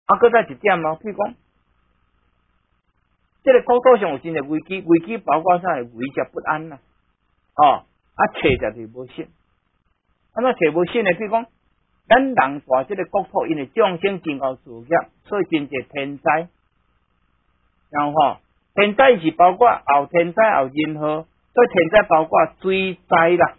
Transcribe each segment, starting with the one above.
搁再一点譬如讲，这个国土上有真个危机，危机包括啥？危急不安啦，找就无信，安怎找无信呢？譬如讲，咱人大这个国土，因为众生真够自业，所以真侪天灾，然后天灾是包括后天灾后任何，所以天灾包括水灾啦，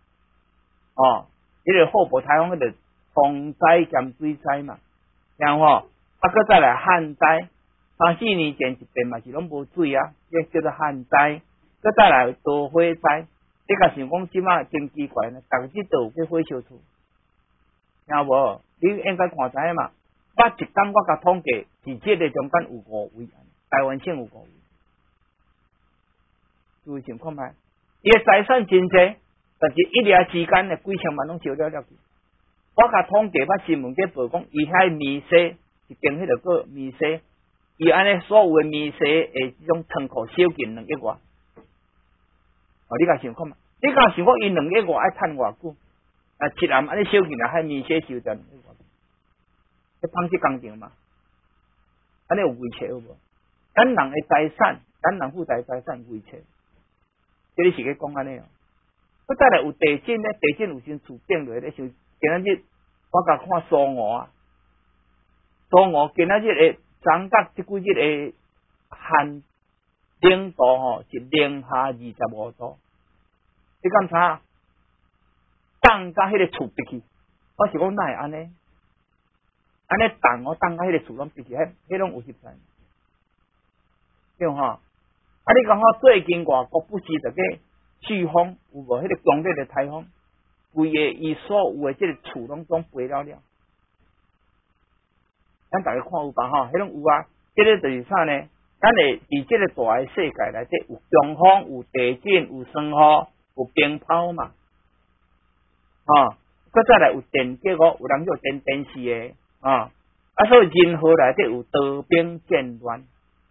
这个祸不台风，迄个风灾兼水灾嘛，然后搁再来旱灾，3-4年前一遍嘛是拢无水啊，这叫做旱灾，搁再来大火灾，你甲想讲即马真奇怪呢，逐日都有去火烧厝，听无？你应该看知影嘛，我一天我甲统计，是这个中间有5位，台湾省有5位，注意想看觅，伊个财产真济，但是一夜之间呢，几千万拢烧了去。我甲统计，捌新闻在报讲，伊遐面世是经迄个面世，伊安尼所有的面世诶，这种仓库烧尽2亿外。你甲想看嘛？你甲想讲伊2亿外爱趁偌久？一暗安尼烧尽啊，遐面世烧掉2亿外，去纺织工厂嘛？安尼有危切有无？咱人的财产，咱人负债财产危切，这里是去讲安尼哦。搁再来有地震咧，地震有时厝顶落咧，像今仔日我甲看苏澳今仔日的昨角即几日的寒冷度是零下25度，你敢查？冻甲迄个厝壁去，我是讲哪会安尼？安尼冻甲迄个厝拢壁去，迄拢有实在，对吼？你讲最近外国不时就个飓风有无？迄个强烈的台风，规个伊所有的即个厝拢飞了。咱大家看有吧？迄种有啊。这个就是啥呢？咱会伫这个大的世界内底有强风、有地震、有霜雨、有冰雹嘛。搁再来有电击有人叫电视的所以任何内底有刀兵剑乱。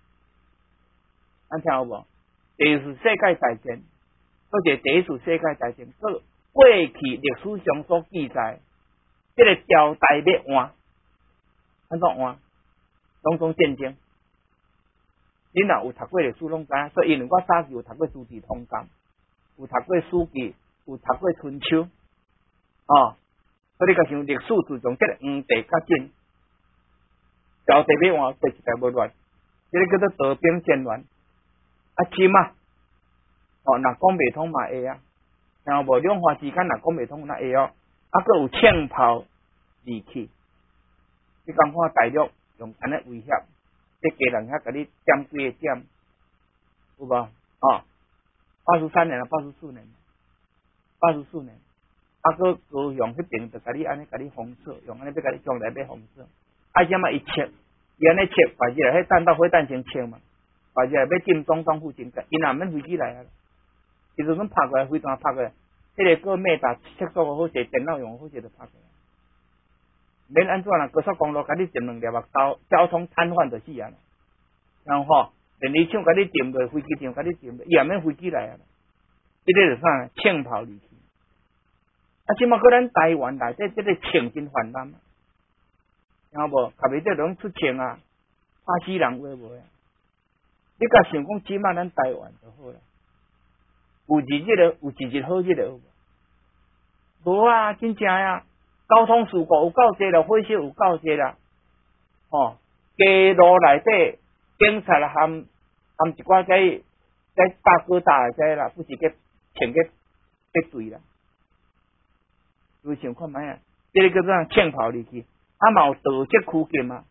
咱听有无？第一次世界大战，或者第一次世界大战，过去历史上所记载，这个朝代要换，安怎换？拢总战争。恁若有读过历史，拢知影。所以因为我早期有读过《资治通鉴》，有读过《史记》，有读过《春秋》。所以你甲想历史自从这个黄帝较晋，朝代要换，第一代无乱，这个叫做刀兵剑乱。金啊，若讲袂通嘛会啊，然后无两化之间若讲袂通那会哦，搁有枪炮利器，你讲看大陆用安尼威胁，即家人遐甲你点几个点，有无？83年啊，84年，84年，搁高雄迄边就甲你安尼甲你封锁，用安尼要甲你将来要封锁，什么伊切，伊安尼切，把起来迄弹道飞弹先切嘛。或者要进总统府前，因也免飞机来啊，其实阮拍过来，飞弹拍过来，迄个个马达测速好势，电脑用好势就拍过来，免安怎啦？高速公路甲你震2粒目交通瘫痪就死啊！然后电力厂甲你掂落，飞机场甲你掂落，伊也免飞机来啊！这个是啥？枪炮利器。即马搁咱台湾内底这个枪真泛滥，听无？卡袂得拢出枪啊，打死人话无啊？你甲想讲，起码咱台湾就好啦。有一日好日了，无啊，真正啊，交通事故有够济啦，火烧有够济啦。街路内底警察含一寡在大哥大的啦，不是去请去对啦。有想看卖啊？这个叫做枪炮利器，嘛有盗窃区境嘛。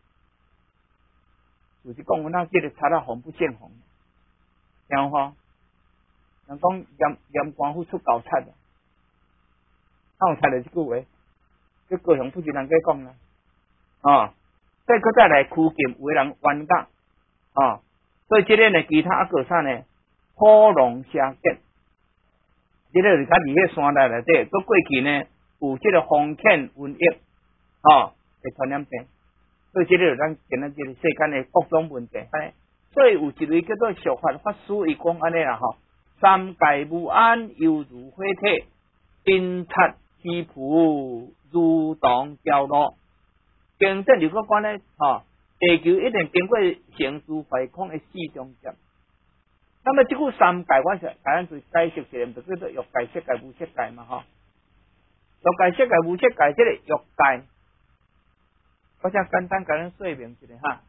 就是讲，阮这个查到红不见红，然后人讲严官府出搞贼的，有听到这句话？这高雄不是人家讲啦，再来区境有人冤假，所以这个呢，其他个啥呢？火龙虾剑，这个是较伫迄山内底，搁过去呢有这个风犬瘟疫，会传染病。所以这个是咱今仔日世间的各种问题，所以有一类叫做俗法法师，伊讲安尼啦三界不安，犹如火体，阴察欺仆，如同焦落。经典如果讲呢， 地球一定经过成住坏空的四种劫。那么这个三界，我是甲咱做解释一下，就叫做欲界、色界、无色界嘛，吼。欲界、色界、无色界，这个欲界，我先简单甲咱说明一下哈。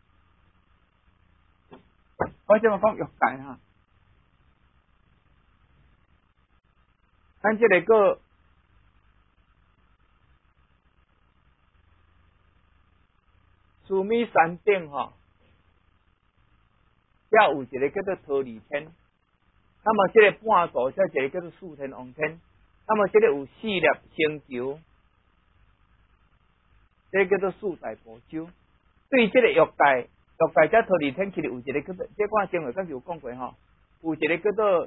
我这么讲欲界哈，咱这个个须弥山顶吼。遐有一个叫做桃李天，那么这个半座遮一个叫做四天王天，那么这个有四粒星球，这个叫做四大部洲。对这个欲界遮桃李天其实有一个叫做，这我前回刚有讲过吼，有一个叫做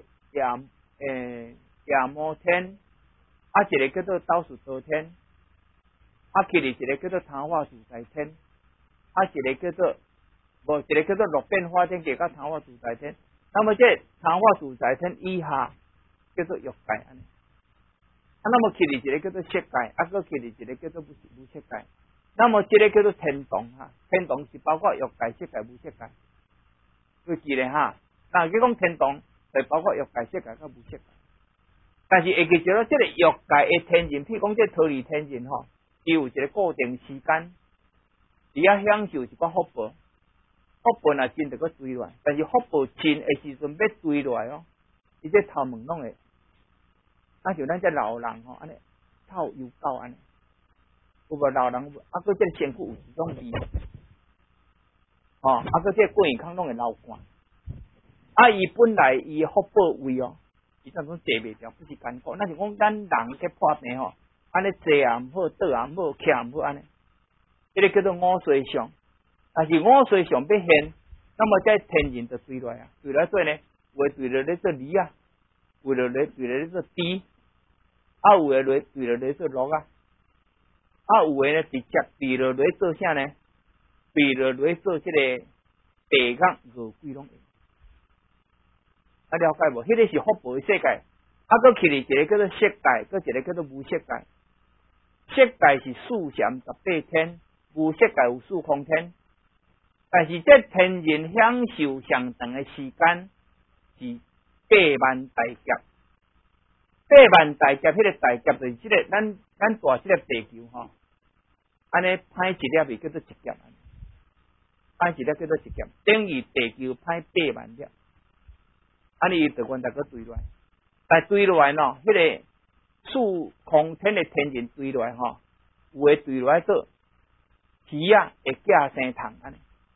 夜摩天，啊一个叫做倒数多天，啊其实一个叫做昙花自在天，啊一个叫做一个叫做六变化天，加到昙花自在天。那么这昙花自在天以下叫做欲界安尼。啊，那么其实一个叫做色界，啊个其实一个叫做无色界。那么这个叫做天堂哈，天堂是包括欲界、色界、无色界。要记咧哈，那佢讲天堂就包括欲界、色界、甲无色界。但是会记住了，这个欲界的天人，譬如讲这桃李天人吼，伊有一个固定时间，伊要享受一寡福报。福报若真就搁追落来，但是福报尽的时阵要追落来哦，伊这头毛拢会，啊像咱这老人吼，安尼臭油膏安尼，有无老人啊？搁这身躯有一种味，啊搁这过眼康拢会流汗，啊伊本来伊福报位哦，伊当中坐袂掉，不是艰苦，那是讲咱人去破病吼，安尼坐也毋好，倒也毋好，徛也毋好安尼，这个叫做五衰相。但是五岁上要现，那么在天人就对来啊，对来做呢，有的对了咧做梨啊，有的对了咧做猪，啊有的对了咧做鹿啊，啊有的呢直接对了咧做啥呢？对了咧做这个地港鹅龟拢会，啊了解无？迄个是福报的世界，啊搁起嚟一个叫做色界，搁一个叫做无色界。色界是四禅18天，无色界有四空天。但是这天人享受上长的时间是8万大劫，8万大劫，迄个大劫就是这个咱大这个地球吼，安尼歹一粒叫做一劫，歹一粒叫做一劫，等于地球歹8万粒，安尼伊就原来个对落来，但对落来喏，迄个四空天的天人对落来吼，有诶对落来做鱼啊会寄生虫安尼。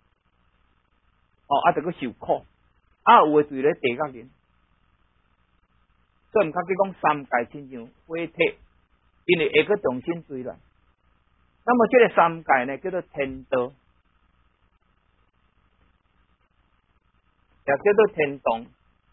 啊，就个受苦，啊，有诶对咧地角人，所以毋较去讲三界亲像火体，因为下个重新对来。那么这个三界呢，叫做天道，也叫做天堂。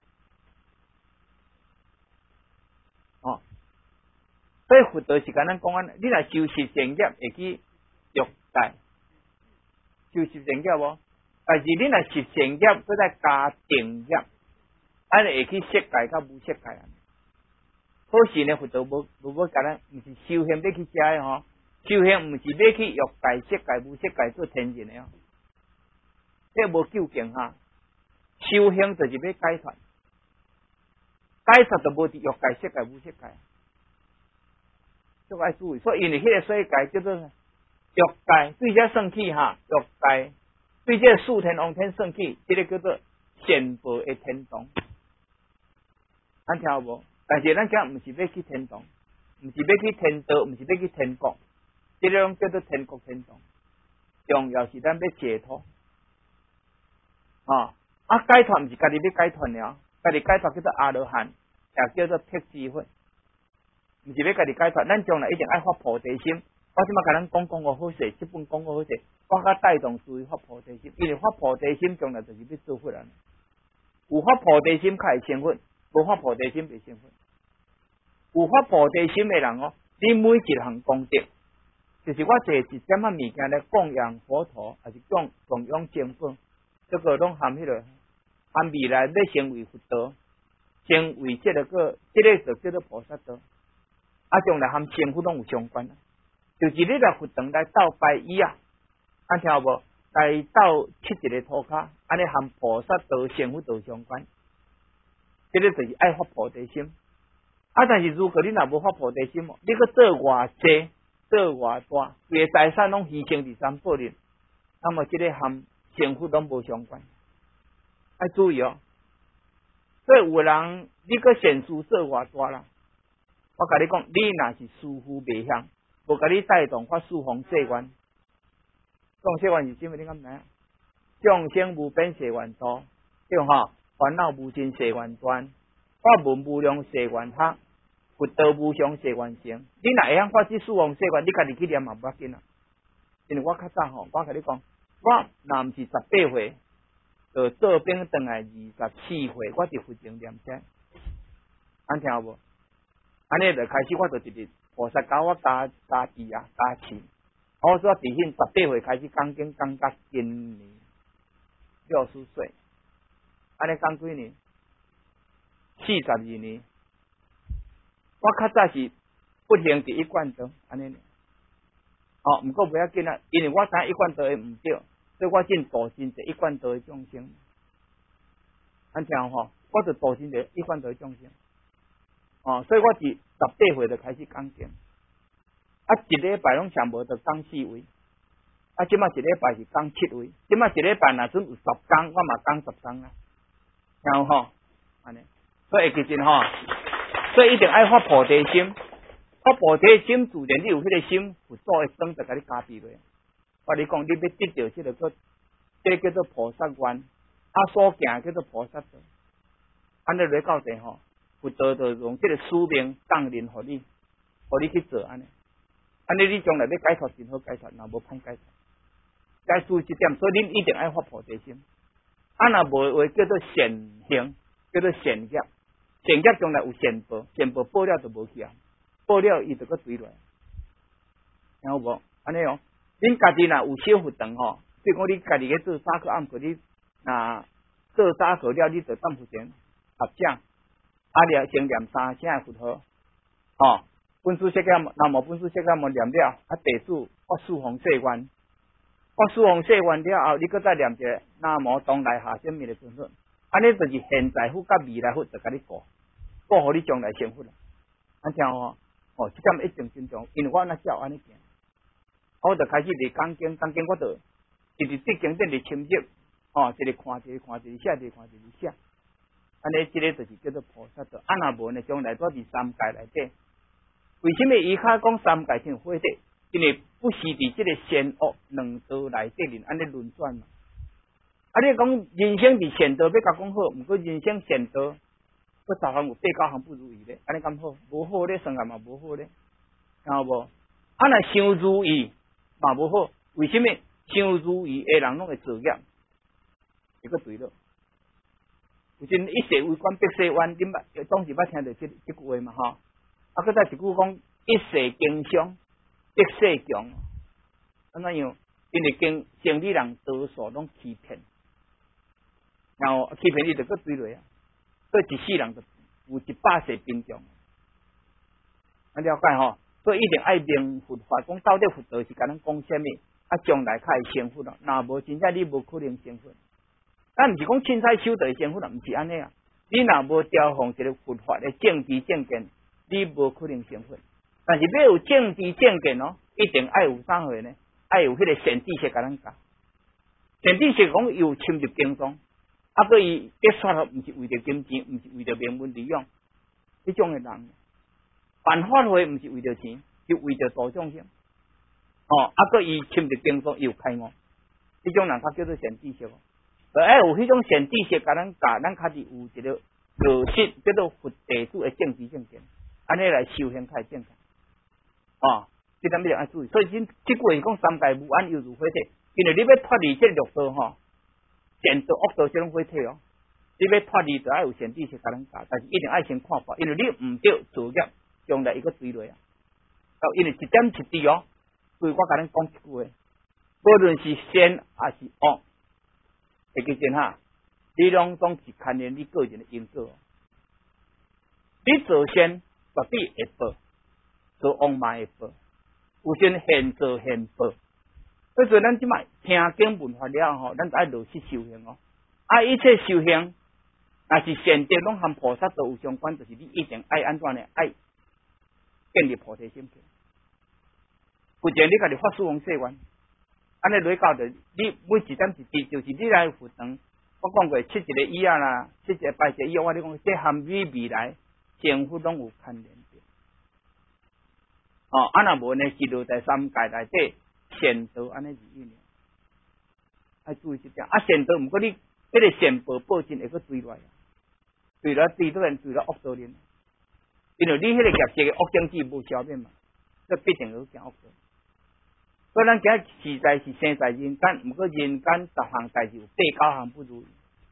哦，所以佛道是简单讲安，你若修习善业会去欲界，修习善业无？但是你若是善业，搁再加定业，安尼会去色界甲无色界啊。可是呢，佛道无要甲咱，毋是修行要去遮的吼，修行毋是要去欲界、色界、无色界做天人的哦，这无究竟哈。修行就是要解脱，解脱就无伫欲界、色界、无色界，这个爱注意。所以因为迄个世界叫做欲界，对遮算起哈，欲界。对这四天王天算起，这个叫做仙宝的天堂，咱听有无？但是咱讲毋是要去天堂，毋是要去天道，毋是要去天国，这种叫做天国天堂。重要是咱要解脱，解脱毋是家己要解脱了，家己解脱叫做阿罗汉，也叫做辟支佛，毋是要家己解脱。咱将来一定爱发菩提心。我即马甲咱讲个好势，这本讲个好势，我甲带动注意发菩提心，因为发菩提心将来就是要做佛人。有发菩提心才会成佛，无发菩提心袂成佛。有发菩提心的人哦，你每一项功德，就是我坐一点仔物件来供养佛陀，还是供养净土，这个拢含迄个，含未来要成为佛道，成为这个就叫做菩萨道，啊，将来含成佛拢有相关。就是你来佛堂来斗拜伊啊，听有无？ 来到七一个涂骹，安尼含菩萨道、成佛道相关，这个就是爱发菩提心。啊，但是如果你若无发菩提心，你去做偌济、做偌大，规个财产拢牺牲伫三宝里，那么这个含成佛拢无相关。要注意哦。所以有人你个善事做偌大啦，我甲你讲，你若是师父未向，无甲你带动发四方誓愿。众誓愿是什么？你敢知影？众生无边誓愿多，对吼？烦恼无尽誓愿断，法门无量誓愿学，佛道无上誓愿成。你若会晓发这四方誓愿，你家己去念嘛无要紧啊。因为我较早吼，我甲你讲，我若毋是18岁，就做兵转来24岁，我就佛正念遮，安听有无？安尼就开始，我就一日菩萨教我加持啊，加持。我说伫迄18岁开始讲经，讲到今年60岁，安尼讲几年？42年。我较早是不行伫一贯道，安尼。哦，毋过不要紧啊，因为我知一贯道的毋对，所以我进度真侪一贯道的众生。安听吼，我就度真侪一贯道的众生。哦，所以我伫18岁就开始讲经。啊，一礼拜拢上无就讲4位，啊，即马一礼拜是讲7位，即马一礼拜若准有10讲，我嘛讲10讲啦，然后吼，安尼，所以其实吼，所以一定爱发菩提心，发菩提心自然你有迄个心，佛祖会转就甲你加持落。我你讲，你要得到这个叫做菩萨愿，啊，所行叫做菩萨道，安尼来到底吼，佛祖就用这个使命降临互你去做安尼。安尼你将来要解脱真好解脱，若无歹解脱。该注意这点，所以恁一定爱发菩提心。啊，若无话叫做善行，叫做善业。善业将来有善报，善报报了就无去啊，报了伊就搁追落来。听有无？安尼哦，恁家己若有小佛堂吼，比如讲你家己去做早课暗课，你若做早课了，你就当佛前合掌，啊了先念3声佛号，吼。本师释迦牟，南无本师释迦牟念了，啊，弟子发四方誓愿，发四方誓愿了后，你搁再念一个南无东来下生灭的尊佛，安尼就是现在佛甲未来佛就甲你顾互你将来成佛啦。安听哦，哦，这点一定真重要，因为我那照安尼行，我就开始嚟讲经，我就一直伫经典嚟深入，哦，一个看一个看一个写，一个看一个写，安尼这个就是叫做菩萨道。啊，若无呢，将来在第三界内底。为什么伊较讲三界像火地？因为不是伫这个善恶两道内底人安尼轮转嘛。啊，你讲人生伫善道要甲讲好，毋过人生善道不十项有8、9项不如意咧，安尼咁好，无好咧，算下嘛无好咧，听有无？啊，若想如意嘛无好，为什么想如意的人拢会作业？一个对了。有阵一世为官，百世冤，恁总是捌听到这句话嘛吼？啊，搁再一句讲，一世经商，百世强，安怎样？因为经理人多数拢欺骗，然后欺骗你就搁追落啊，所以一世人就有100世贫穷，安了解吼？所以一定爱明佛法，讲到底佛道是甲咱讲什么？啊，将来较会成佛咯。若无真正你无可能成佛。咱毋是讲凊彩修就会成佛啦，毋是安尼啊。你若无调放一个佛法的正知正见。你无可能成佛，但是要有正知正见哦，一定爱有啥货呢？爱有迄个善知识甲咱教。善知识讲有深入经中，啊，所以结说毋是为着金钱，毋是为着名闻利养，这种的人，办法会毋是为着钱，就为着度众生。哦，啊，所以深入经中有开悟，这种人他叫做善知识哦。爱有迄种善知识甲咱教，咱家己有一个落实叫做佛弟子的正知正见。安尼来修行开正确，哦，这点一定要注意。所以这句话是讲三界无安，犹如火体。因为你要脱离这六道吼，善道恶道这种火体哦，你要脱离就要有善知识甲咱教，但是一定要先看法，因为你毋对作业，将来一个追落啊。因为一点一滴哦，所以我甲咱讲一句话，无论是善还是恶，会记真哈，你拢总是看见你个人的因果。你做善。绝对会报，做恶嘛会报，有阵现做现报， 所以咱即摆听经文法了吼，咱就爱落实修行哦。一切修行，若是善德拢和菩萨道有相关，就是你一定爱安怎呢？爱建立菩提心去。或者你家己发誓王誓愿，安尼落到着，你每一点一滴，就是你来负担。我讲过，吃一个医啊啦，吃一个拜一个医，我你讲，这含你未来幸福拢有牵连的。若无呢，是落在三界内底善道安尼是意念，爱注意这点。善道，毋过你这个善报报尽会去追落，追到追到人，追到恶道人，因为你迄个业绩的恶境界无消灭嘛，这必定会行恶道。所以咱今日实在是生在人间，毋过人间十项代志有8、9项不如意。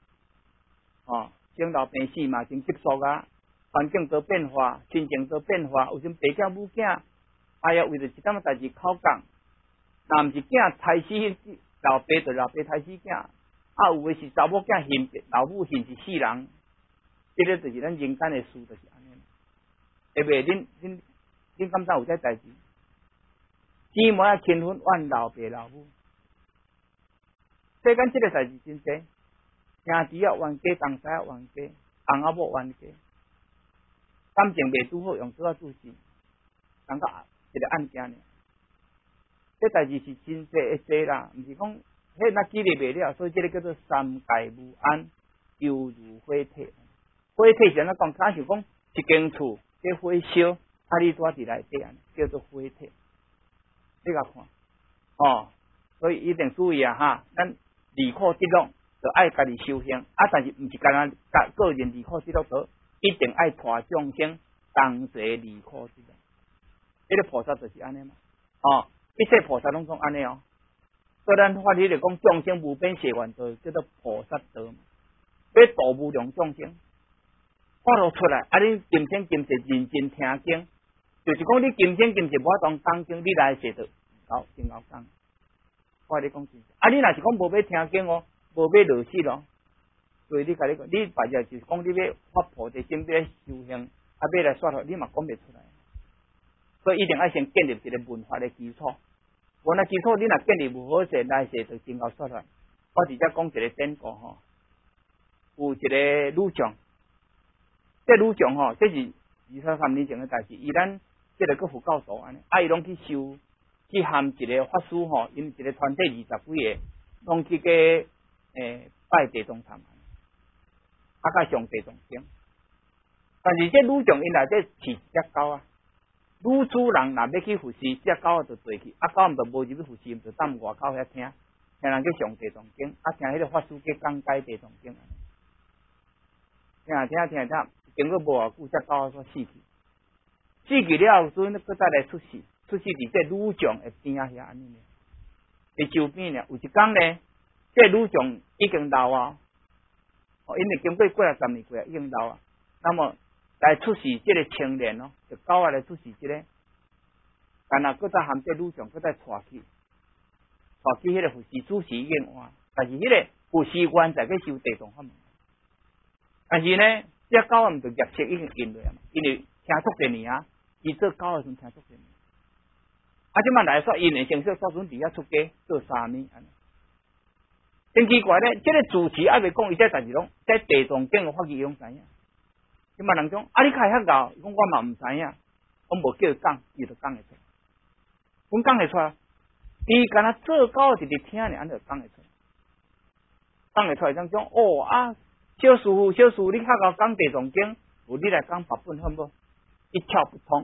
生老病死嘛真急速啊，环境多变化，心情多变化，有阵爸囝母囝，哎呀为着一点代志口讲，若毋是囝胎死，老爸就老爸胎死囝，有诶是查某囝恨老母恨是世人，这个就是咱人间诶事，就是安尼。对不对？恁感觉有这代志？姊妹啊，亲婚怨老爸老母，世间这个代志真多。兄弟啊冤家，同师啊冤家，翁仔某冤家，感情未拄好，用刀啊注死，感觉一个案件呢。这代志是真济会济啦，毋是讲迄那记忆袂了，所以这个叫做三界无安，犹如火体。火体是安怎讲？假想讲一间厝，这火烧，你住伫内底啊，叫做火体。你甲看，所以一定注意啊哈，咱离苦得乐，就爱家己修行，但是毋是干那个人离苦得乐得，一定爱带众生同齐离苦得乐。这个菩萨就是安尼嘛，一切菩萨拢讲安尼哦。所以咱法理就讲众生无边誓愿道，叫做菩萨道嘛。要度无量众生，发露出来，你今生今世认真听经。就是讲，你今生今世无法当讲经，你来写的真够讲。我跟你讲真，你若是讲无要听经哦，无要落实咯，所以你甲你讲，你白日就是讲你要发菩提心，要修行，要来说话，你嘛讲袂出来。所以一定要先建立一个文化的基础。文化基础你若建立无好势，来写就真够说法。我直接讲一个典故吼，有一个女将，这女将吼，这是23年前的代志，伊咱。这个个佛教徒安尼，伊拢去修，去含一个法师吼，因一个团体20几个，拢去拜地藏禅，甲上地藏经。但是这女将因内底饲一只狗啊，女主人若要去服侍，只狗就对去，狗毋就无入去服侍，毋就踮外口遐听人去上地藏经，听迄个法师去讲解地藏经，听，经过无偌久，只狗煞死去。死去了后，所以佫再来出世伫这女将的边仔遐安尼呢，伫周边呢。有一天呢，这女将已经老啊，因为经过几啊10年过啊，已经老啊。那么来出世这个青年哦，就狗来出世这个，但若佫再含这女将佫再带去迄个护士主持已经换，但是迄个护士员在去修地藏法门。但是呢，这狗毋就业绩已经引落啊嘛，因为听足多年啊。伊做狗的时阵听足多年，即摆来说，因的成绩做准伫遐出家做3年，安尼真奇怪咧。这个主持还未讲伊这代志拢，在地藏经的法语拢知影。即摆人讲你开遐搞，伊讲我嘛毋知影，我无叫伊讲，伊就讲会出来。阮讲会出来，伊干那做狗直直听呢，安就讲会出来。讲会出来，讲小师傅，你较够讲地藏经，有你来讲法本好无？一窍不通，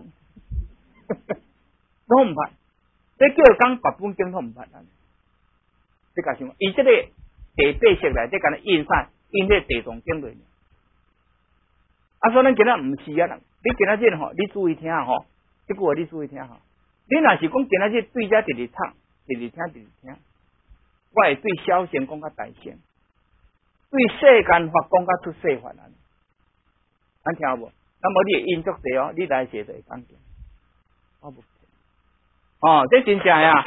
拢毋捌。你叫伊讲8本经都毋捌啊！你甲想，伊这个第8识内底敢若印啥？印这地藏经内面。所以咱今仔毋是啊！你今仔日吼，你注意听吼，这句话你注意听吼。你若是讲今仔日对遮直直读，直直听，我会对小乘讲较大乘，对世间法讲较出世法啊！咱听有无？那么你会印足济哦，你来写就会讲见。我无。这真正呀，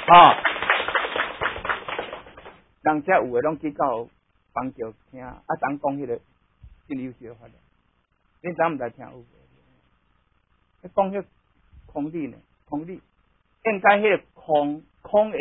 人家有诶拢去到房桥听，当讲迄个真有笑法的。恁怎毋知听有无？讲迄空理呢？空理应该迄个空的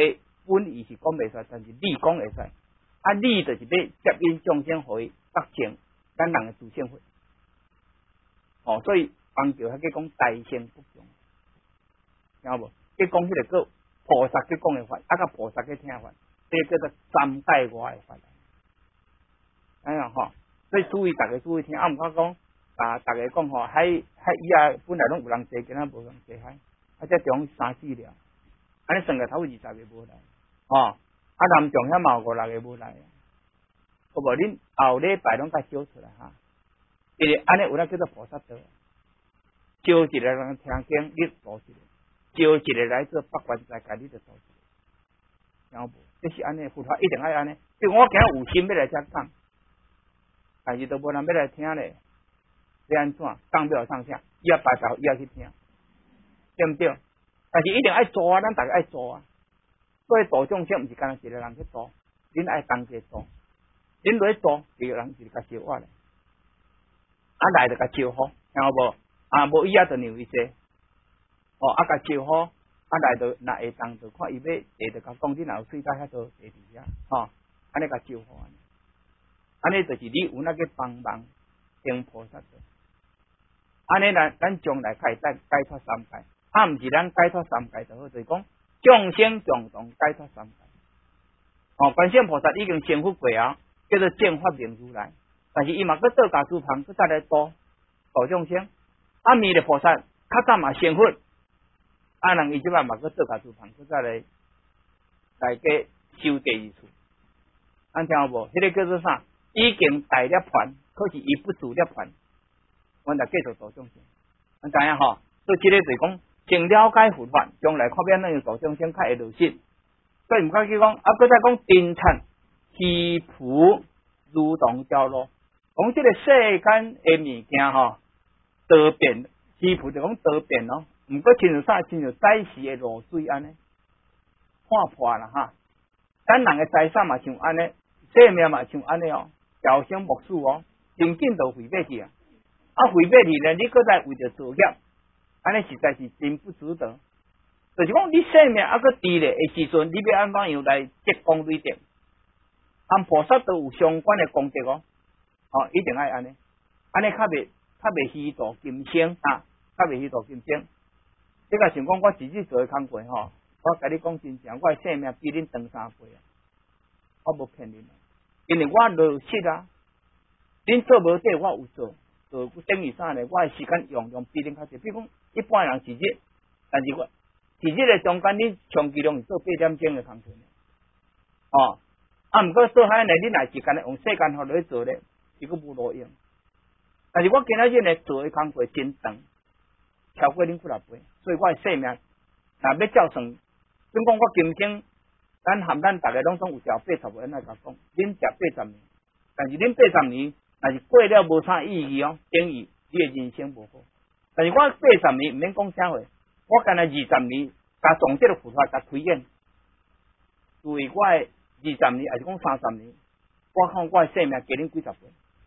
本意是讲袂使，但是理讲会使。啊，理就是要接引众生互伊达成咱人的自性法。哦，所以邦教迄个讲大乘不共，听无？佢讲迄个个菩萨去讲的法，啊，甲菩萨去听法，这叫做三界外的法。哎呀吼，所以注意大家注意听，啊，毋过讲啊，大家讲吼，海以下本来拢有人坐，今仔无人坐海，啊，才中3、4了，安尼算个头20个无来，哦，啊，南中遐嘛有5、6个无来，好无？恁后礼拜拢甲招出来哈，因为安尼有那叫做菩萨道，招一个人听经，你做一个。招一个来做北关斋，家己就做，听无？这是安尼，佛法一定爱安尼。就我今日有心要来遮讲，但是都无人要来听咧，要安怎？讲不了上下，要白头要去听，对不对？但是一定爱做啊，咱大家爱做啊。所以做众生，毋是干一个人去做，恁爱同齐做，恁落去做，一个人就是甲招我咧，啊来就甲招好，听无？啊无以后就让伊说。哦，啊，甲招好，啊来到若会当就看伊要下就甲讲，你若有水在遐度下伫遐，吼，安尼甲招好安尼就是你有那个帮忙行菩萨道，安尼咱将来开解脱三界，啊，毋是咱解脱三界就好，就是讲众生共同解脱三界。哦，观世音菩萨已经成佛过啊，叫做正法明如来，但是伊嘛搁倒家诸旁，搁再来度众生，啊，弥勒菩萨较早嘛成佛。啊，人伊即摆嘛搁做家诸旁，搁再来个修第二处，安听有无？迄个叫做啥？已经大涅盘，可是伊不主涅盘，阮来继续度众生，安知影吼？所以即个就是讲，先了解佛法，将来看变那样度众生较会落实。所以毋敢去讲，啊，搁再讲真禅虚浮如同朝露，讲即个世间的物件吼，多变，虚浮就讲多变咯。毋过亲像啥？亲像早时的露水安尼，看破啦哈。咱人的财产嘛像安尼，生命嘛像安尼哦，朝生暮死哦，真紧就毁灭去啊！啊，毁灭去呢，你搁再为着造业，安尼实在是真不值得。就是讲你生命啊搁低咧的时阵，你要安怎样来积功累德？和菩萨都有相关的功德哦，哦，一定爱安尼，安尼较袂虚度今生啊，较袂虚度今生。这个想讲，我自己做的工课吼，我甲你讲真正，我的生命比恁长3倍啊！我无骗恁，因为我落实啊，恁做无对，我有做等于啥呢？我的时间用比恁较济，比如讲一般人是日，但是我是日的中间，恁长期用做8点钟的工课，哦，啊，毋过做遐呢，恁若时间用时间互落去做咧，伊佫无路用。但是我今仔日呢做的工课真长。超过恁几多倍，所以我的生命，若要照算，总讲我今生，咱含咱大家拢总有条80岁，安尼甲讲，恁食80年，但是恁80年，若是过了无啥意义哦，等于你的人生无好。但是我80年毋免讲啥话，我干那20年，甲从这个佛法甲推演，注意我的20年，还是讲30年，我看我的生命加恁几十倍，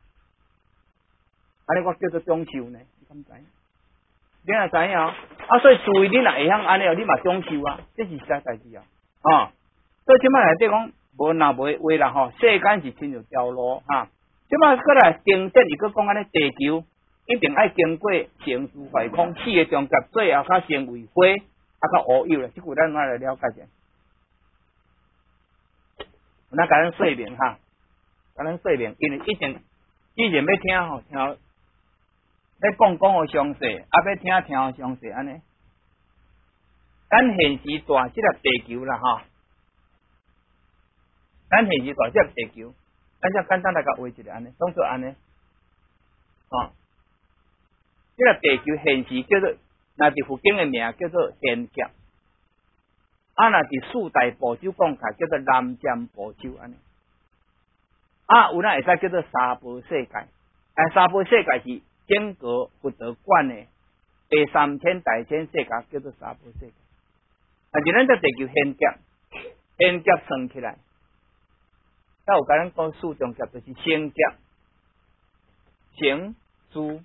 安尼我叫做长寿呢，你敢知？你也知影啊，所以注意你若会晓安尼哦，你嘛长寿啊，这是实在代志啊，所以即摆内底讲，无若无话啦吼，世间是亲像条路哈，即摆过来经典，伊佫讲安尼，地球一定爱经过成住坏空4个中间，最后较成为花，较乌有咧，即句咱哪来了解者？那甲咱说明哈，甲咱说明，因为以前要听吼，听。要讲互详细，要听互详细安尼。咱现时住即个地球啦吼，咱现时住即个地球，咱只简单来甲画一个安尼，当做安尼，即个地球现时叫做，若是佛经的名叫做天界，若是四大部洲讲起来叫做南瞻部洲安尼，有哪会使叫做三宝世界？三宝世界是。整个佛道观的第3天大千世界叫做三宝世界，但是咱这地球现劫算起来，才有甲咱讲四种劫，就是生劫、成、住、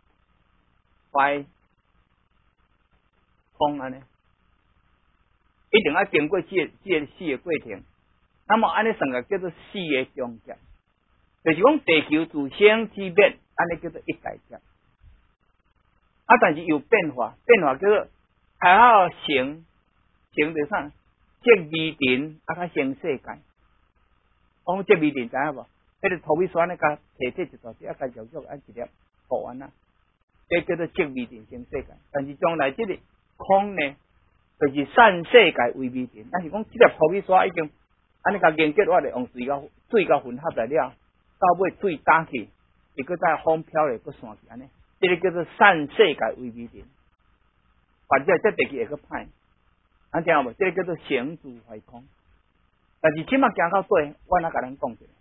坏、空安尼。 一定要经过这四个过程。那么安尼算个叫做四个中劫，就是讲地球自生自灭，安尼叫做一大劫。啊，但是有变化叫做还好成着啥？即微尘啊，较生世界。讲即微尘知影无？迄个土米酸咧，甲提一大只，啊，甲肉肉按一粒涂完啦，这叫做即微尘生世界。但是将来即个空呢，就是散世界为微尘。但是讲即粒土米酸已经安尼甲凝结落来，用水甲混合来了，到尾水打去，伊搁再风飘咧，搁散去安尼。这个叫做散世界为微尘。反正这地球会个歹，咱听有无？这个叫做成住坏空。但是即马行到底，我哪甲咱讲一下？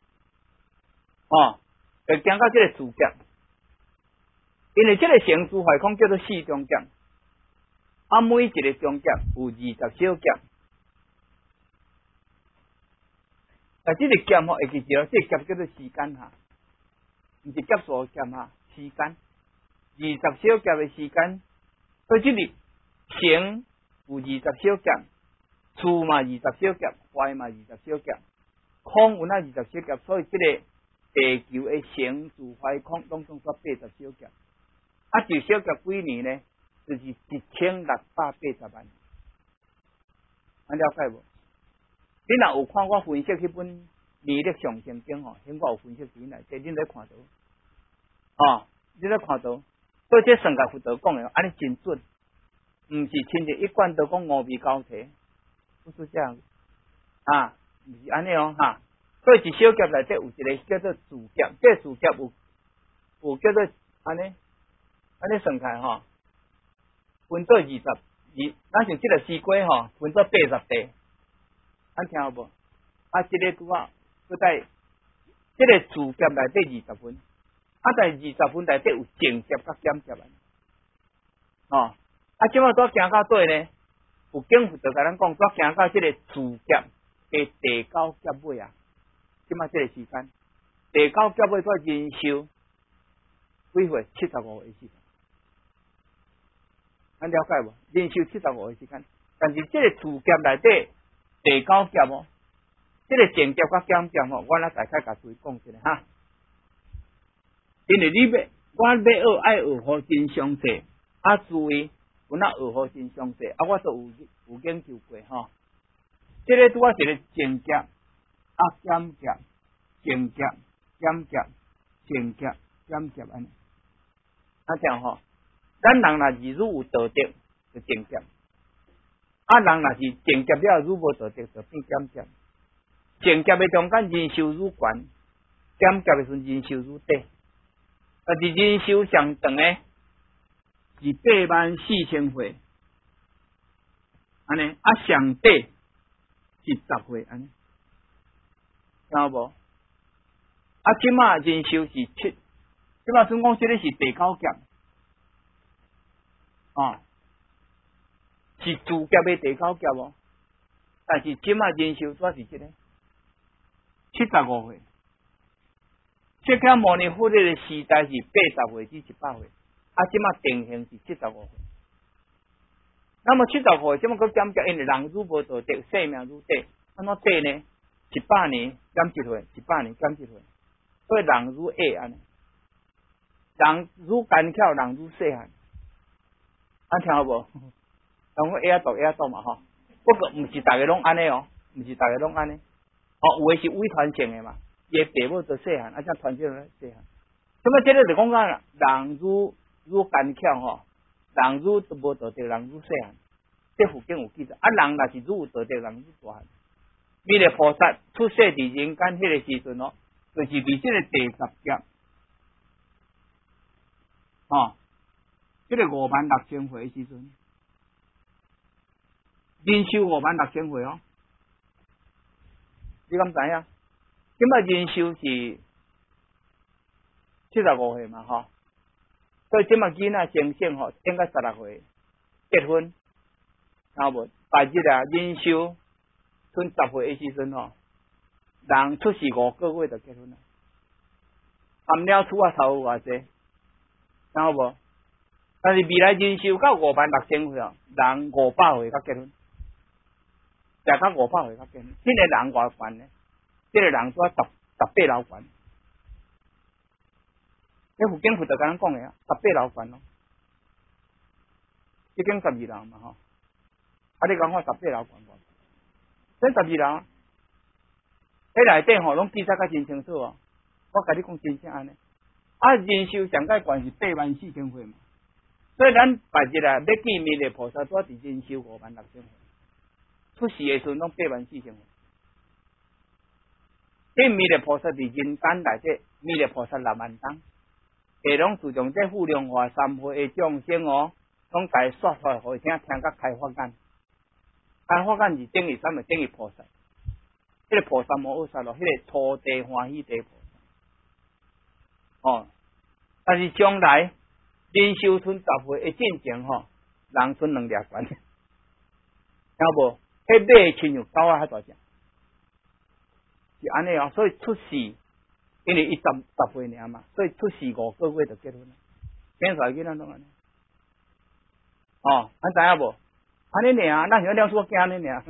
就行到这个主劫，因为这个成住坏空叫做四中劫，啊，每一个中劫有20小劫。但这个劫会记住，这个劫叫做时间哈，毋是劫数劫哈，时间20小劫的时间，所以这里成有20小劫，住嘛20小劫，坏嘛20小劫，空有那20小劫，所以这个地球的成住坏空拢总说80小劫，啊，一小劫几年呢？就是1680万，安了解无？你若有看我分析迄本《魅力上升经》吼，迄我有分析起来，这恁咧看到，你咧看到，所以这算甲佛陀讲的，安尼真准，毋是亲自一贯都讲5味交替，不是这样，毋是安尼哈。所以一小劫内底有一个叫做主劫，这主劫有叫做安尼算开吼，分做22，咱像这个西瓜吼，分做80块。咱听有无？这个拄啊，搁在这个主劫内底20分，在20分内底有正劫甲减劫啊。即马拄行到底呢？有经佛就甲咱讲，拄行到这个主劫的第9劫尾啊。即马这个时间，第9劫尾做人寿几岁？75岁时间。咱了解无？人寿75岁时间，但是这个主劫内底。第9劫这个正劫甲减劫我来大概甲注意讲一下哈。因为我要学爱学好真详细，注意有那学好真详细，我都有研究过哈。这个拄啊一个正劫减劫，正劫减劫，正劫减劫安尼。这样吼，咱人若是如有道德就正劫。人若是正劫了，如无道德就变减劫。正劫的中间人寿愈悬，减劫的时人寿愈低。但是人寿上长的是84000岁，安尼上低是10岁安尼，听有无？即马人寿是7，即马算讲这个是第9劫，是主劫的第9劫但是即马人寿煞是这个75岁，释迦牟尼佛的时代是80岁至100岁，即马定型是75岁。那么75岁，即马佫减减，因为人愈无道德，生命愈短，安怎短呢？100年减1岁，100年减1岁，所以人愈矮安尼，人愈干巧，人愈细汉，听有无？当我AI 读嘛吼，不过毋是大家拢安尼毋是大家拢安尼，有诶是遗传性诶嘛，伊诶爸母都细汉，才传承来细汉。咁么这个就讲人愈干巧吼，人愈无道德，人愈细汉，这附近有记载。人若是愈有道德，人愈大汉。弥勒菩萨出世伫人间迄个时阵就是伫这个第10劫，这个56000岁诶时阵。人寿56000岁你敢知影？今仔人寿是75岁嘛所以今仔囡仔生应该16岁结婚，无？大日人寿剩10岁的时阵人出世5个月就结婚了，含了厝头有偌济，无？但是未来人寿到56000岁人500岁才结婚。 食到500岁较紧，这个人偌悬呢？这个人做18楼悬。这附近负责跟咱讲的啊，18楼悬咯，这间12楼嘛吼，啊你讲看18楼悬无？这12楼，迄内底吼拢记载甲真清楚哦。我甲你讲真正安尼，啊人寿上界悬是84000岁嘛，所以咱拜日啊要记弥勒菩萨，拄伫人寿56000岁，出世的时阵拢84000岁。这弥勒菩萨伫人间内底，弥勒菩萨6万当。下拢注重这富量化三辈的众生哦，拢家说出来互伊听，听甲开发眼。开发眼是等于什么？等于菩萨。迄个菩萨摩诃萨咯，迄个初地欢喜地菩萨。哦，但是将来人寿村10岁的进前吼，人村2粒悬，听无？迄马亲像狗啊，遐大只，是安尼哦。所以出世。因为伊10岁尔嘛，所以出世5个月就结婚了，生出来囡仔拢安尼。哦，咱知影无？安尼尔，咱想两处惊安尼尔。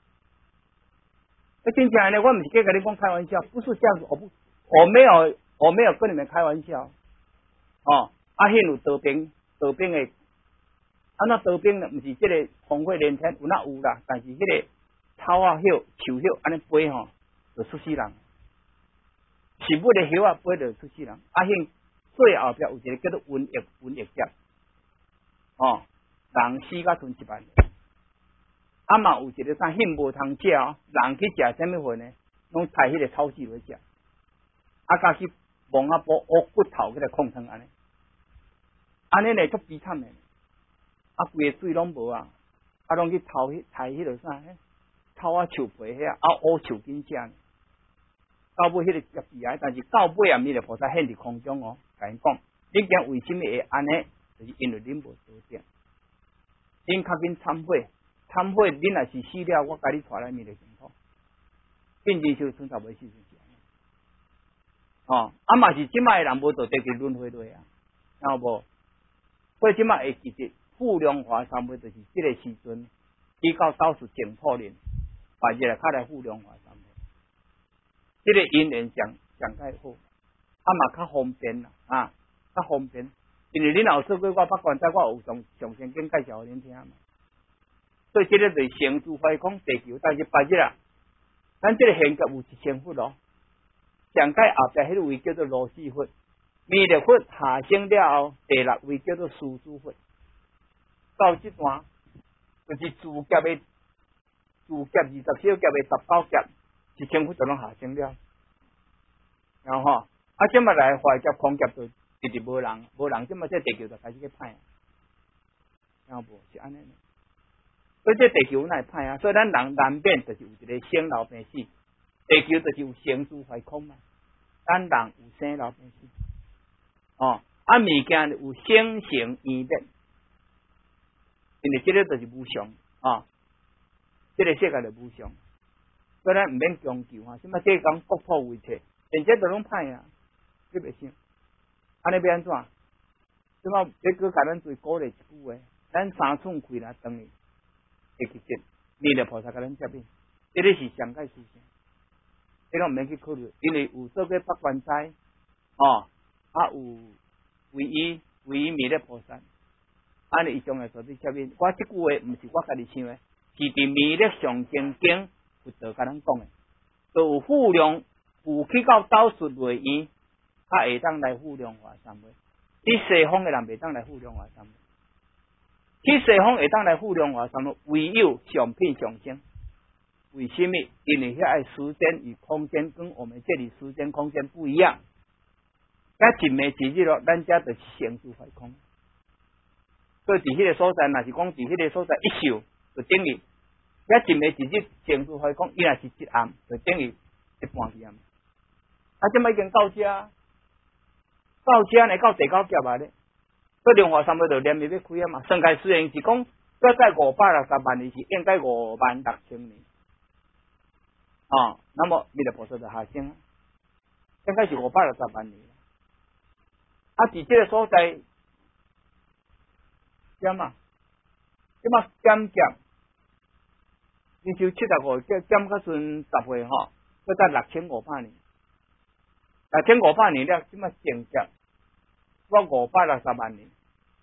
真正呢，我毋是跟你讲开玩笑，不是这样子，我没有跟你们开玩笑。哦，迄有得病的，那得病呢，毋是这个红会连天有那有啦，但是迄个草啊叶、树叶安尼飞吼，就出死人。是不的叶啊，飞就出死人。迄最后边有一个叫做瘟疫劫，哦，人死甲剩1万。嘛有一个啥瘾无通食哦，人去食什么货呢？拢抬迄个草籽来食，甲去摸骨头迄个控汤安尼，安尼呢足悲惨的，规个水拢无啊，拢去抬迄个啥草啊树皮遐乌树根食。到尾迄个接悲哀，但是到尾啊，弥勒菩萨现伫空中哦，甲因讲，恁讲为什么会安尼？就是因为恁无得定，恁较紧忏悔，恁若是死了，我甲你带来弥勒净土，变人寿村才袂死成哦，嘛是即摆人无做地球轮回落啊，听有无？所以即摆会记得富量华三辈，就是即个时阵，比较倒数净土人，或者来较来富量华三辈。这个因缘上介好，嘛较方便啦，较方便。因为恁有说过，我不管在我有上先经介绍互恁听嘛。所以这个就是成就怀讲地球，但是拜日啊，咱这个现格有1000佛咯。上界后壁迄个位叫做罗氏佛，弥勒佛下生了后，第6位叫做苏珠佛。到这段就是自劫20小劫的19劫，1000佛就拢下生了。然后即么来怀劫空劫就直直无人，即么这地球就开始去歹，听无是安尼。所以这地球乃歹啊，所以咱人难免就是有一个生老病死，地球就是有生住坏空嘛。咱人有生老病死，物件有生成异变，因为这个就是无常这个世界就无常，所以咱毋免强求什么这讲国土为切。现在都拢歹啊，你袂想，安尼要安怎？即马要搁甲咱做鼓励一句话，咱3寸开啦，等于会去见弥勒菩萨甲咱接应，这个是上界事情，你拢毋免去考虑，因为有做过八关斋，有唯一弥勒菩萨，安尼伊将来所伫接应。我即句话毋是我家己想的，是伫弥勒上经经佛陀甲咱讲的，就有富量。有去到倒数内院，会当来富量华三辈。去西方的人袂当来富量华三辈。去西方会当来富量华三辈，唯有上品上生。为什么？因为遐时间与空间跟我们这里时间空间不一样。一暝一日咯，咱遮就是成住坏空。所以伫迄个所在，若是讲伫迄个所在一宿，就等于一暝一日成住坏空，伊若是一暗，就等于一半天。即摆已经到遮呢，到第9劫啊咧。所以量化三辈就连未要开啊嘛。算开虽然是讲要在560万年是应该56000年。那么弥勒菩萨就下生，应该是560万年。伫这个所在，点啊？即摆减劫， 民寿75减到剩10岁吼，搁才6500年，6500年了，即马正值我560万年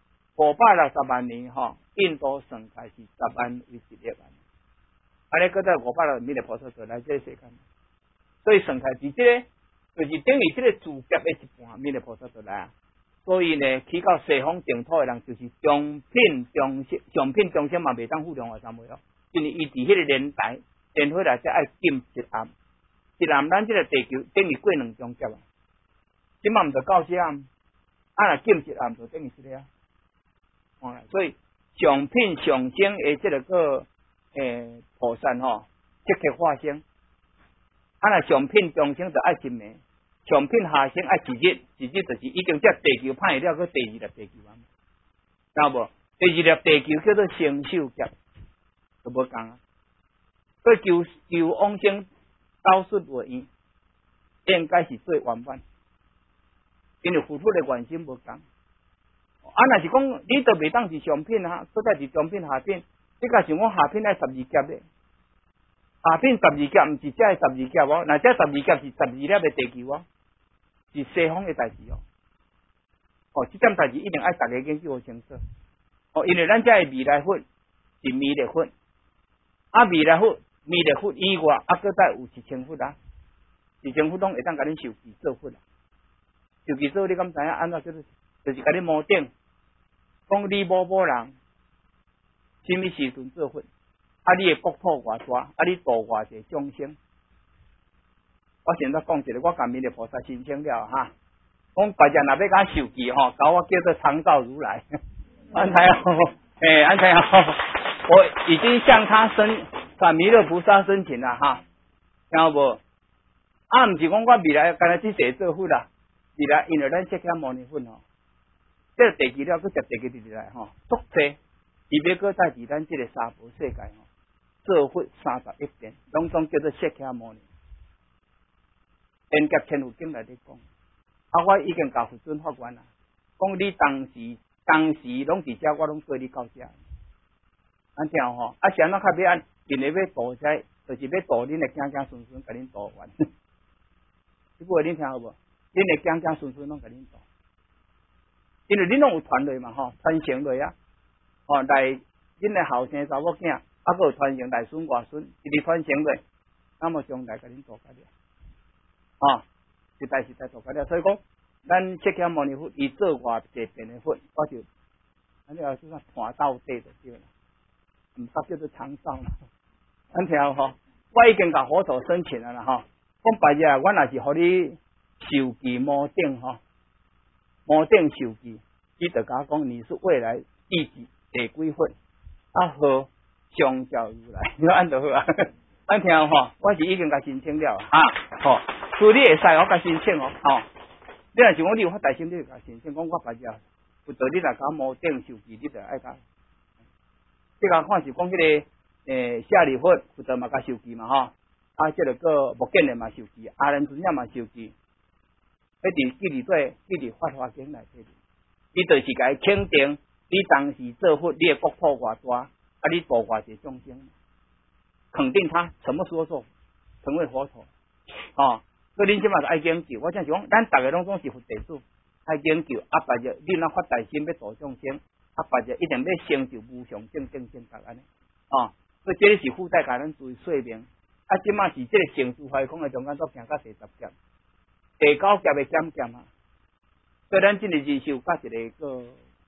，560万年吼，印度算开是10万为1万，安尼搁才560弥勒菩萨就来这个世间，所以算开是这个，就是等于这个主劫的一半，弥勒菩萨就来啊。所以呢，去到西方净土的人，就是上品众生嘛，袂当富量化三昧哦。因为伊伫迄个年代，电火来才爱禁一暗，咱这个地球等于过2中劫啊。即嘛毋着到时暗，若禁一暗就等于这个啊。所以上品上升的这个菩萨吼，即刻化身。若上品中升就爱一暝。上品下生爱一日就是已经这地球歹了，去第2粒地球啊，知道无？第2粒地球叫做生寿劫，就无共啊。所以求往生导述为应该是最圆满，因为付出的原心无共。若是讲你都袂当是上品啊，搁再是中品下品，你甲想讲下品爱12劫咧？下品12劫毋是这12劫哦，那这12劫是12粒的地球哦。是西方的代志哦，这件代志一定爱大家研究清楚因为咱这的弥勒佛是弥勒佛，弥勒佛以外，搁再有1000佛啊，1000佛拢会当甲恁受记做佛啊，受记做你敢知影安怎叫做？就是甲恁模顶，讲你某人，什么时阵做佛？你的国土偌大，你度偌济众生。我现在讲一个，我甲弥勒菩萨申请了哈。讲别人若要甲受记吼，甲我叫做常照如来。安才好，安才好。我已经向他弥勒菩萨申请了哈，听有无？毋是讲我未来干那去写做佛啦，未来因为咱释迦牟尼佛吼，这地球了，佮接地球来吼，足济，伊要搁再伫咱这个娑婆世界吼，做佛31遍，拢总叫做释迦牟尼。连结千有经来咧讲，我已经甲佛尊法官啦，讲你当时拢是遮，我拢做你到遮，安听吼，是安怎较要按，因为要度遮，就是要度恁的子孙孙，甲恁度完。这句话恁听好无？恁的子孙孙拢甲恁度，因为恁拢有传落嘛吼，传承落啊，来恁的后生查某囝，搁有传承来孙外孙，一直传承落，那么将来甲恁度甲了。实在做解了，所以讲，咱释迦牟尼佛伊做偌济遍的佛，我就安尼啊，就算盘到底就对了，毋煞叫做长寿啦。安听吼，我已经甲佛陀申请了啦吼，讲白日我若是互你受记摩顶吼，摩顶受记，伊就甲我讲你是未来第几佛，好上教如来，你安就好啊。安听吼，我是已经甲申请了吼。所以你会使我甲申请你若是讲你有发大心，你就甲申请，讲我白日有道你来甲摩顶受记，你就爱甲。这个看是讲迄个舍利弗，佛陀嘛甲受记嘛吼，这个目犍连嘛受记，阿难尊者嘛受记，迄伫记伫法华经内底，伊就是甲伊肯定，你当时做佛，你的国土偌大，你度偌济众生，肯定他什么时候做成为佛陀所以恁即马就爱研究，我正是讲，咱逐个拢总是佛弟子，爱研究白日你若发大心要度众生，白日一定要成就无上正等正觉安尼所以这个是附带甲咱注意说明。即马是这个成就怀空的中间都行到第10劫，第9劫的减减所以咱今日人寿甲一个个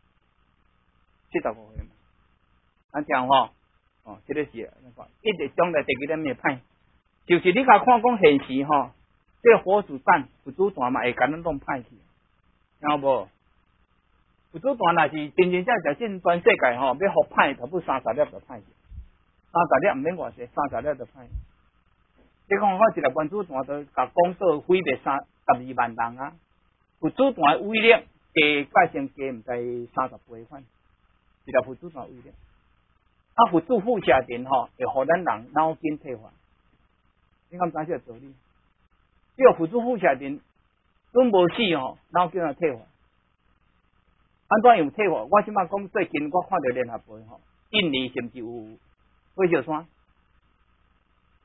75岁嘛，安这样这个是一直将来第几点会歹，就是你甲看讲现时这个佛祖弹、佛祖弹嘛会甲咱弄歹去，听有无？佛祖弹若是真正进全世界要互歹，差不多30粒就歹去，30粒毋免偌济，30粒就歹。你看一个原子弹都甲讲到毁灭12万人啊！佛祖弹威力加成加毋知30倍款，一个佛祖弹威力。佛祖辐射电会互咱人脑筋退化，你敢知这个道理？这个佛祖辐射电准无死脑筋也退化。安怎样退化？我即摆讲最近我看到联合报印尼甚至有火烧山，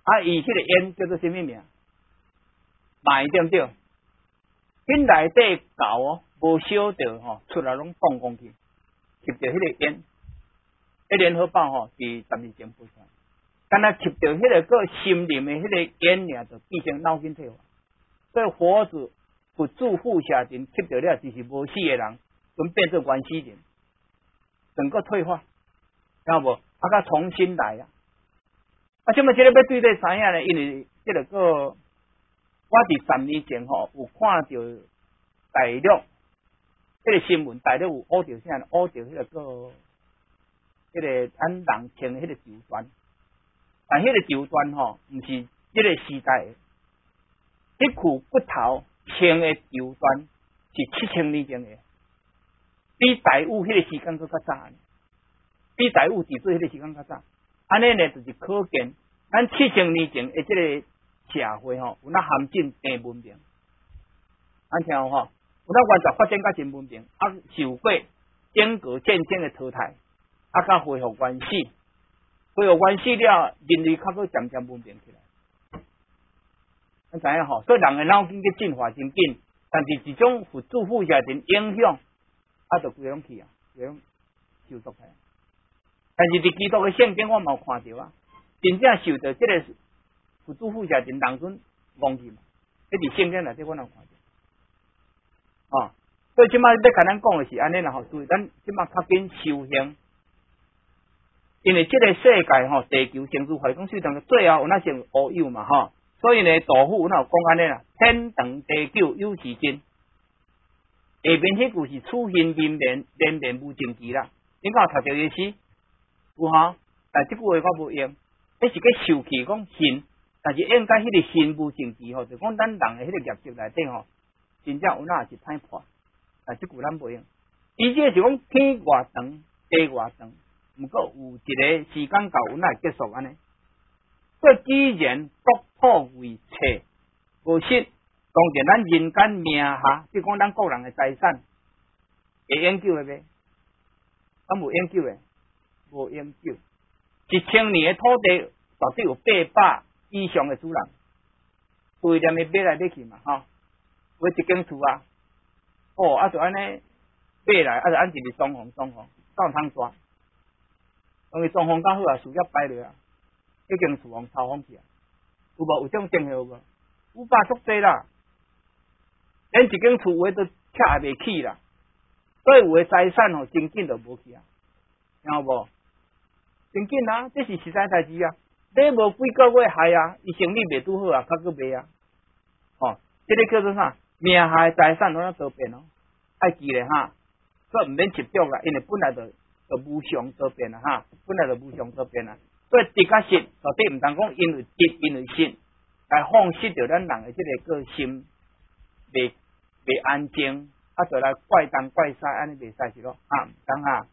伊迄个烟叫做什么名？卖对不对？因内底搞哦，无烧着吼，出来拢放光去，吸着迄个烟。迄联合报吼，伫12前播出来，敢若吸着迄个心灵的迄个烟尔，就变成脑筋退化。所以佛子不住腹下人，吸着了就是无死的人，准变做原始人，整个退化，晓无？甲重新来啊！即么即个要对待啥样呢？因为即个我伫3年前吼有看到大陆迄个新闻，大陆有挖到啥？挖到迄个迄个咱人穿的迄个绸缎，但迄个绸缎吼，毋是即个时代的，迄裤骨头穿的绸缎是7000年前的，比大禹迄个时间佫较早，比大禹治水迄个时间较早。安尼呢，就是可见咱7000年前的即个社会吼，有那含进低文明，咱听有吼，有那完全发展甲真文明，受过整个渐渐的淘汰。甲恢复原始，恢复原始了，人类较佫渐渐文明起来。咱知影吼，所以人的脑筋去进化真紧，但是一种辅助附加人影响，就规拢去啊，规拢收束起来。但是伫基督的圣经，我嘛有看到啊，真正受到即个辅助附加人人孙忘记嘛，迄伫圣经内底我有看到。所以即摆要甲咱讲的是安尼啦吼，注意咱即摆较紧修行。因为这个世界吼，地球生物系统系统最后有那成乌有嘛吼，所以呢，杜甫那有讲安尼啦，天长地久有时尽。下面迄句是处心绵绵，绵绵无尽期啦。恁敢有读到意思？有吼，但即句话我无用，迄是个受气讲心，但是应该迄个心无尽期吼，就讲咱人的迄个业绩内底吼，真正有哪是歹破，但即句咱无用。伊这是讲天偌长，地偌长。毋过有一个时间到，有哪会结束安尼？所以既然国土为册，无失，当然咱人间名下，即讲咱个人的财产，会永久的呗？敢无永久的？无永久。1000年的土地，绝对有800以上的主人，规念的买来买去嘛，吼，买一间厝啊，就安尼买来，就按一日装潢，到通抓。因为装潢较好啊，事业摆落啊，迄间厝往抄风去啊，有无？有种情形有无？500足济啦，连一间厝位都拆袂起啦，所以有诶财产吼，真紧就无去啊，听有无？真紧啊，这是实在代志啊，买无几个月害啊，伊生意袂拄好啊，较佫卖啊，这个叫做啥？名下诶财产拢多变哦，爱记咧哈，所以毋免执着啦，因为本来就无常多变啦哈，本来就无常多变啦，所以得甲失，到底毋通讲因为得因为失，来放失着咱人的这个心，袂安静，就来怪东怪西，安尼袂使是咯，毋通哈。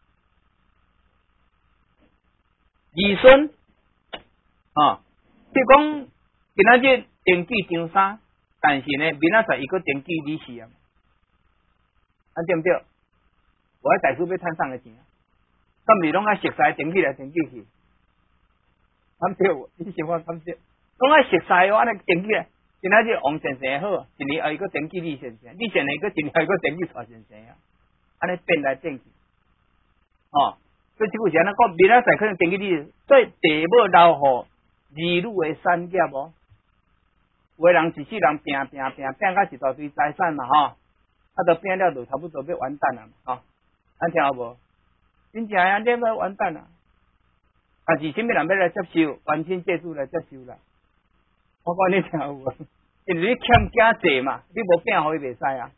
儿孙，即讲今仔日登记张三，但是呢，明仔载伊个登记利息啊，对不对？我喺大厝要趁啥个钱啊？咁咪拢爱熟悉登记来登记去，敢对？你想法敢对？拢爱熟悉哦，安尼登记啊！今仔日王先生好，一年后伊个登记李先生，李先生个一年后伊个登记蔡先生啊，安尼变来变去，所以即句是安尼讲，明仔载可能登记李，所以地母留互儿女的产业无，有的人一世人拼到一大堆财产嘛就拼了就差不多要完蛋啦咱听有无？真正啊，你要完蛋啦！但是什么人要来接受？完全借助来接受啦。我讲你听有无？因为你欠囝济嘛，你无拼互伊袂使啊。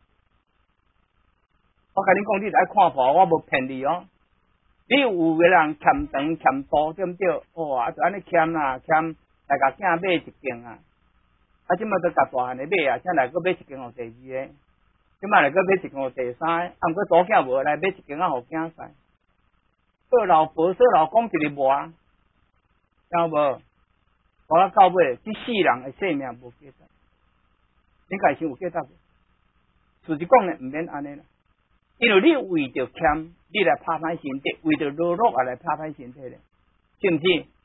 我甲你讲，你来看破，我无骗你哦。你有个人欠长欠多，对毋对？就安尼欠啦，欠来甲囝买一间啊。即摆都甲大汉的买啊，才来个买一间互第二个。即摆来个买一间互第三个，毋过大囝无来买一间互囝婿。做老婆做老公一日磨，听有无？我到尾，这世人的性命无价值，你家想有价值无？事实讲呢，毋免安尼啦，因为你为着欠，你来拍歹身体；为着落落来拍歹身体咧，是毋是？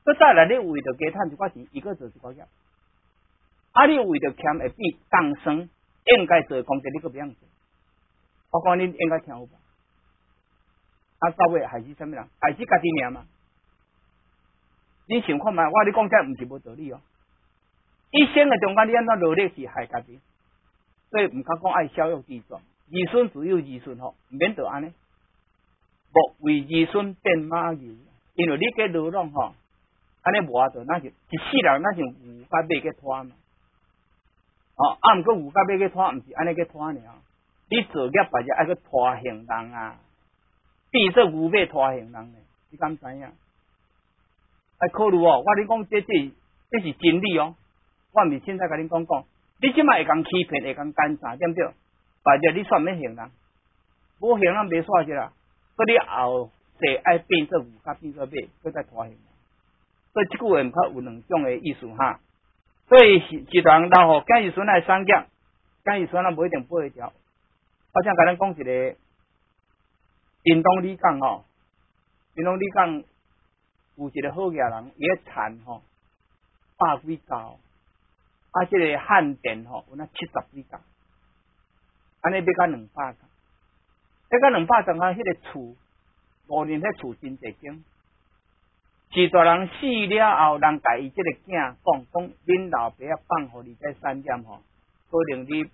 搁再来，你为着加趁一寡钱，伊搁做一寡业。啊，你为着欠会比当生应该做工作，你搁不样做。我讲你应该听好吧？啊，到尾害死什么人？害死家己命嘛。你想看觅，我你讲这毋是无道理哦。一生的中间，你安怎努力是害家己，所以毋敢讲爱孝育儿孙，儿孙自有儿孙福，免得安尼。莫为儿孙变马牛，因为你给流浪吼，安尼无法度，那就一世人那就有甲马去拖嘛。哦，啊，毋过有甲马去拖，毋是安尼去拖尔。你做业或者爱去拖行人啊，变做牛马拖行人呢？你敢知影？爱考虑哦，我你讲这是真理哦。我毋是凊彩甲恁讲，你即摆会讲欺骗，会讲奸诈，对不对？或者你算咩行人？无行人袂煞去啦。所以你后世爱变做牛，甲变做马，搁再拖行人。所以即句话毋较有两种的意思哈。所以一段老虎假如孙来产业，假如孙啊无一定背条。我想甲咱讲一个叮当李讲吼，叮当李讲有一个好野人，伊个田吼百几高，啊，这个汉田吼有那70几高，安尼要甲200高，要甲200层啊，迄个厝5年迄厝真济间。是大人死了后，人甲伊即个囝讲，恁老爸啊放互你这3点吼，可能你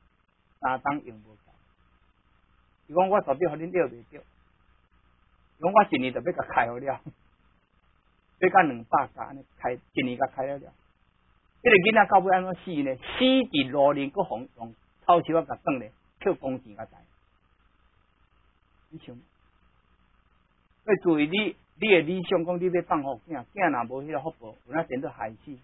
3当用无到。伊讲我绝对互恁钓袂着，伊讲我1年就要甲开好了，要甲200甲安尼开1年甲开了了。即个囡仔到尾安怎死呢？死伫路边，搁用草树啊甲转咧，扣工钱甲财。你想，所以注意你的理想讲你要放互囝，囝若无迄个福报，有哪变做害死？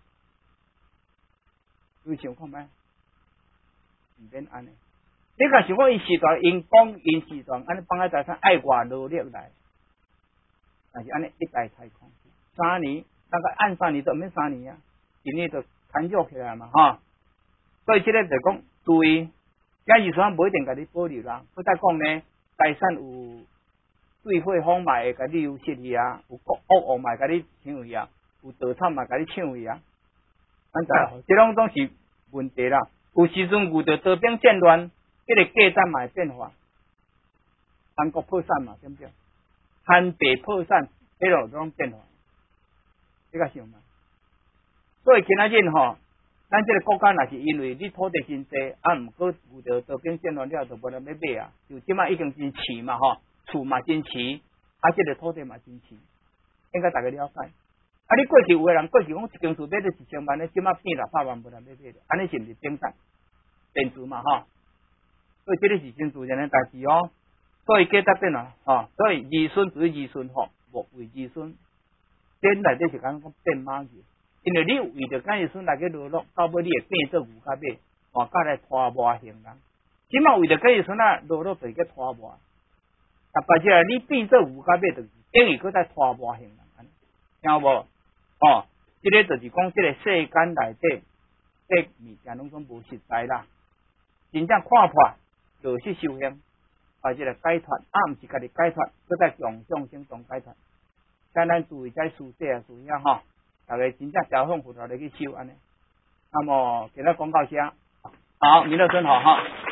你想看觅？毋免安尼。你若想讲伊时段因讲因时段安尼放喺财产爱偌努力来，但是安尼一代太空，3年大概按3年都毋免3年啊，今年就砍弱起来嘛哈。所以即个就讲注意，假如说无一定甲你保留啦，我再讲呢，财产有对火风嘛会甲你有失去啊，有恶嘛会甲你抢去啊，有盗产嘛甲你抢去啊，安怎？这拢是问题啦。有时阵遇到刀兵战乱，这个价值嘛会变化，韩国破产嘛，对不对？韩北破产，这种变化，你甲想嘛？所以今仔日吼，咱这个国家若是因为你土地真济，啊，毋过遇到刀兵战乱了，就无人要买啊，就即摆已经真市嘛吼。厝嘛真齐，啊，这个土地嘛真齐，应该大家了解。啊，你过去有个人过去讲一间厝买到1000万，即马变600万，无人要买的，安尼是毋是顶赞？变数嘛吼，所以这个是真自然的代志哦。所以价值变啊，吼，所以儿孙自有儿孙福，莫为儿孙。这内底是讲变马去，因为你为着假儿孙来去落落，到尾你会变做牛甲马，换甲来拖磨行人。即马为着假儿孙啊落落，就是去拖磨。啊，或者你变做牛甲马，就是等于搁在拖磨行人，听有无？哦，这个就是讲，这个世间内底，这物件拢总无实在啦。真正看破，就是修行，或者解脱，啊，毋是家己解脱，搁在共众生中解脱。咱注意在书写啊，注意啊，吼，大家真正交向佛陀来去修安尼。那么，今日讲到这，好，弥勒尊好哈。